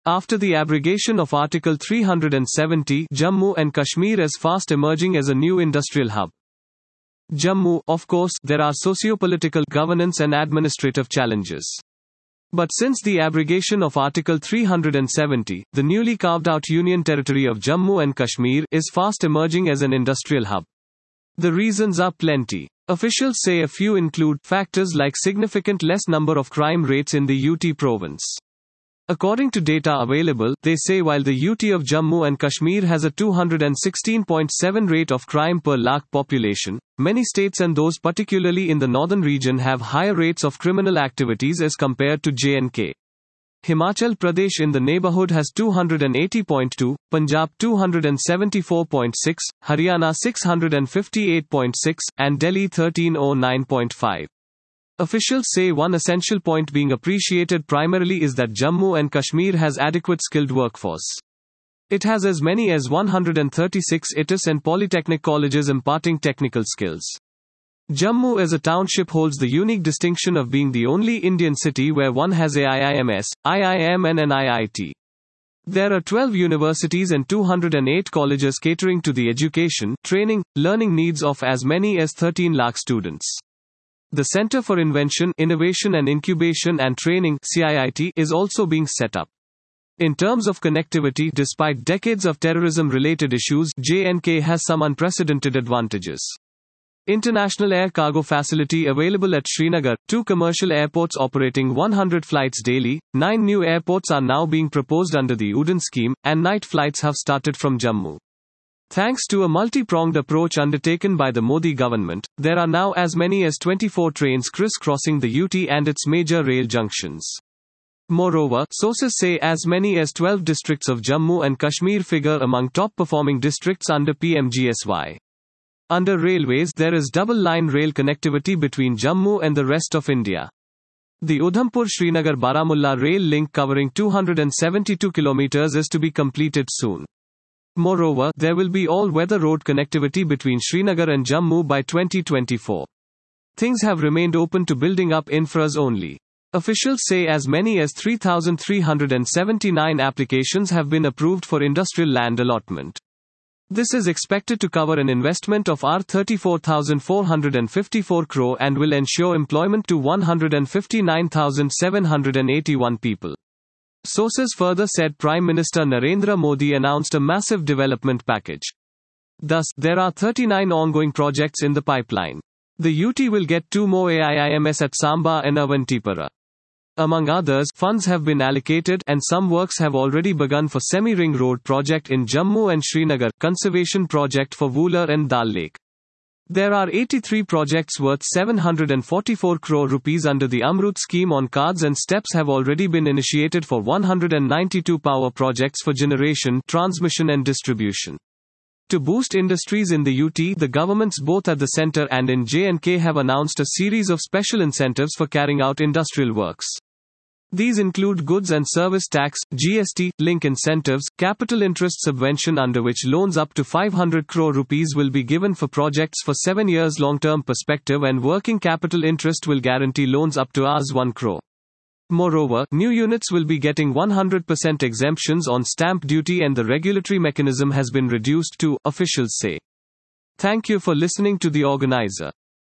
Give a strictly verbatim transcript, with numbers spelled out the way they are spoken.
After the abrogation of Article three seventy, Jammu and Kashmir is fast emerging as a new industrial hub. Jammu, of course, there are socio-political, governance and administrative challenges. But since the abrogation of Article three seventy, the newly carved out Union Territory of Jammu and Kashmir is fast emerging as an industrial hub. The reasons are plenty. Officials say a few include factors like significant less number of crime rates in the U T province. According to data available, they say while the U T of Jammu and Kashmir has a two hundred sixteen point seven rate of crime per lakh population, many states and those particularly in the northern region have higher rates of criminal activities as compared to J and K. Himachal Pradesh in the neighborhood has two hundred eighty point two, Punjab two hundred seventy-four point six, Haryana six hundred fifty-eight point six, and Delhi thirteen oh nine point five. Officials say one essential point being appreciated primarily is that Jammu and Kashmir has adequate skilled workforce. It has as many as one hundred thirty-six I T S and polytechnic colleges imparting technical skills. Jammu as a township holds the unique distinction of being the only Indian city where one has a I I M S, I I M and an I I T. There are twelve universities and two hundred eight colleges catering to the education, training, learning needs of as many as thirteen lakh students. The Center for Invention, Innovation and Incubation and Training (C I I T) is also being set up. In terms of connectivity, despite decades of terrorism-related issues, J and K has some unprecedented advantages. International air cargo facility available at Srinagar, two commercial airports operating one hundred flights daily, nine new airports are now being proposed under the Udan scheme, and night flights have started from Jammu. Thanks to a multi-pronged approach undertaken by the Modi government, there are now as many as twenty-four trains criss-crossing the U T and its major rail junctions. Moreover, sources say as many as twelve districts of Jammu and Kashmir figure among top-performing districts under P M G S Y. Under railways, there is double-line rail connectivity between Jammu and the rest of India. The Udhampur-Srinagar-Baramulla rail link covering two hundred seventy-two kilometers is to be completed soon. Moreover, there will be all-weather road connectivity between Srinagar and Jammu by twenty twenty-four. Things have remained open to building up infras only. Officials say as many as three thousand three hundred seventy-nine applications have been approved for industrial land allotment. This is expected to cover an investment of thirty-four thousand four hundred fifty-four crore and will ensure employment to one hundred fifty-nine thousand seven hundred eighty-one people. Sources further said Prime Minister Narendra Modi announced a massive development package. Thus, there are thirty-nine ongoing projects in the pipeline. The U T will get two more A I I M S at Samba and Avantipura. Among others, funds have been allocated and some works have already begun for Semi-Ring Road project in Jammu and Srinagar, conservation project for Wular and Dal Lake. There are eighty-three projects worth seven hundred forty-four crore rupees under the Amrut scheme on cards and steps have already been initiated for one hundred ninety-two power projects for generation, transmission and distribution. To boost industries in the U T, the governments both at the centre and in J and K have announced a series of special incentives for carrying out industrial works. These include goods and service tax, G S T, link incentives, capital interest subvention under which loans up to five hundred crore rupees will be given for projects for seven years long-term perspective and working capital interest will guarantee loans up to one crore. Moreover, new units will be getting one hundred percent exemptions on stamp duty and the regulatory mechanism has been reduced to, officials say. Thank you for listening to the organizer.